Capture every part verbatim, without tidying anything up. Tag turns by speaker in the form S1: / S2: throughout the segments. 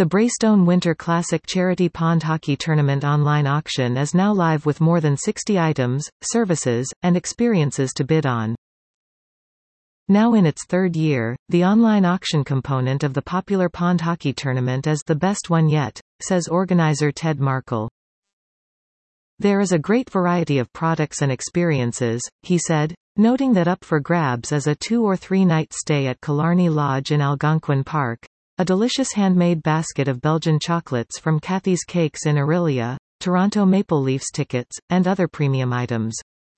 S1: The Braystone Winter Classic Charity Pond Hockey Tournament online auction is now live with more than sixty items, services, and experiences to bid on. Now in its third year, the online auction component of the popular pond hockey tournament is the best one yet, says organizer Ted Markle. There is a great variety of products and experiences, he said, noting that up for grabs is a two or three night stay at Killarney Lodge in Algonquin Park, a delicious handmade basket of Belgian chocolates from Kathy's Cakes in Orillia, Toronto Maple Leafs tickets, and other premium items.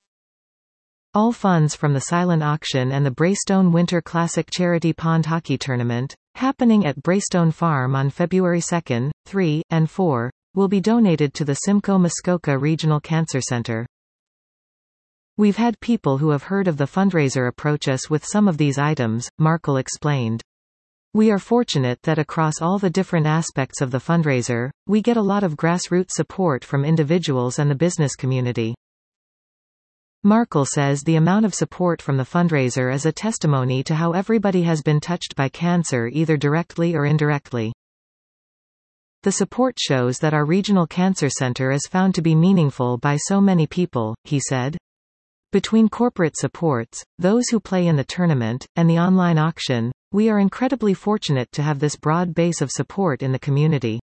S1: All funds from the silent auction and the Braystone Winter Classic Charity Pond Hockey Tournament, happening at Braystone Farm on February second, third, and fourth, will be donated to the Simcoe Muskoka Regional Cancer Center. We've had people who have heard of the fundraiser approach us with some of these items, Markle explained. We are fortunate that across all the different aspects of the fundraiser, we get a lot of grassroots support from individuals and the business community. Markle says the amount of support from the fundraiser is a testimony to how everybody has been touched by cancer either directly or indirectly. The support shows that our regional cancer center is found to be meaningful by so many people, he said. Between corporate supports, those who play in the tournament, and the online auction, we are incredibly fortunate to have this broad base of support in the community.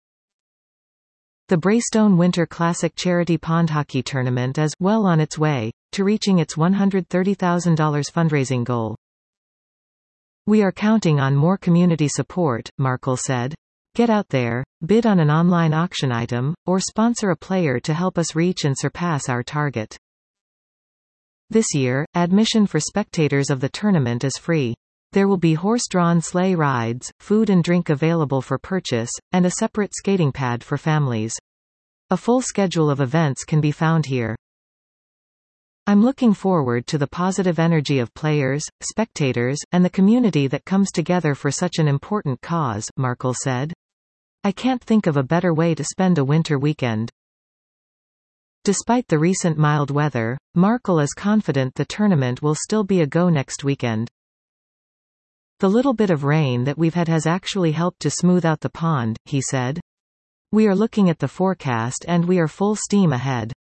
S1: The Braystone Winter Classic Charity Pond Hockey Tournament is well on its way to reaching its one hundred thirty thousand dollars fundraising goal. We are counting on more community support, Markle said. Get out there, bid on an online auction item, or sponsor a player to help us reach and surpass our target. This year, admission for spectators of the tournament is free. There will be horse-drawn sleigh rides, food and drink available for purchase, and a separate skating pad for families. A full schedule of events can be found here. I'm looking forward to the positive energy of players, spectators, and the community that comes together for such an important cause, Markle said. I can't think of a better way to spend a winter weekend. Despite the recent mild weather, Markle is confident the tournament will still be a go next weekend. The little bit of rain that we've had has actually helped to smooth out the pond, he said. We are looking at the forecast and we are full steam ahead.